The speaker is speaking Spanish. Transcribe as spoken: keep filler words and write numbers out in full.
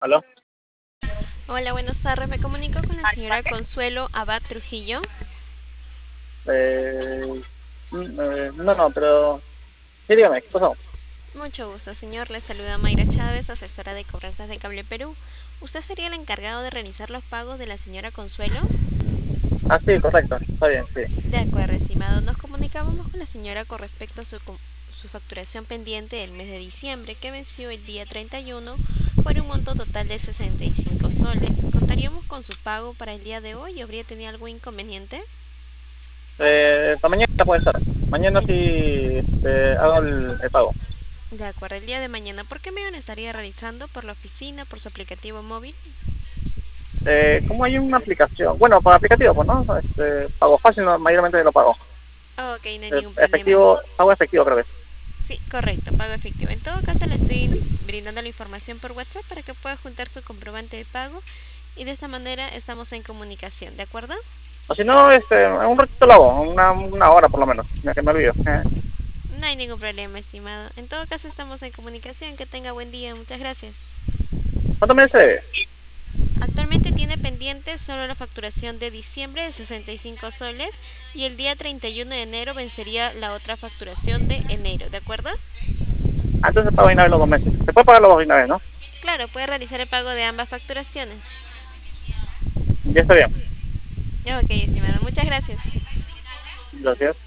¿Aló? Hola, buenas tardes. Me comunico con la señora Consuelo Abad Trujillo. Eh, mm, eh, no, no, pero... Sí, dígame, ¿qué pasó? Mucho gusto, señor. Le saluda Mayra Chávez, asesora de cobranzas de Cable Perú. ¿Usted sería el encargado de realizar los pagos de la señora Consuelo? Ah, sí, correcto, está bien, sí. De acuerdo, estimado. Nos comunicábamos con la señora con respecto a su, com- su facturación pendiente del mes de diciembre, que venció el día treinta y uno por un monto total de sesenta y cinco soles. ¿Contaríamos con su pago para el día de hoy? ¿Habría tenido algún inconveniente? Eh, para mañana puede ser. Mañana sí este, hago el, el pago. De acuerdo, el día de mañana, ¿por qué me estaría realizando? ¿Por la oficina? ¿Por su aplicativo móvil? Eh, ¿cómo hay una aplicación? Bueno, para aplicativo, pues, ¿no? Este, pago fácil, no, mayormente lo pago. Oh, ok, no hay Eh, ningún problema. efectivo, pago efectivo creo que es. Sí, correcto, pago efectivo. En todo caso, le estoy brindando la información por WhatsApp para que pueda juntar su comprobante de pago y de esta manera estamos en comunicación, ¿de acuerdo? O si no, este, en un ratito lo hago, una, una hora por lo menos, ya que me olvido. Eh, No hay ningún problema, estimado. En todo caso, estamos en comunicación. Que tenga buen día. Muchas gracias. ¿Cuánto me dice? Actualmente tiene pendiente solo la facturación de diciembre de sesenta y cinco soles y el día treinta y uno de enero vencería la otra facturación de enero, ¿de acuerdo? Ah, entonces pago de una vez los dos meses. Se puede pagar los dos de una vez, ¿no? Claro, puede realizar el pago de ambas facturaciones. Ya está bien. Ok, estimado, muchas gracias. Gracias.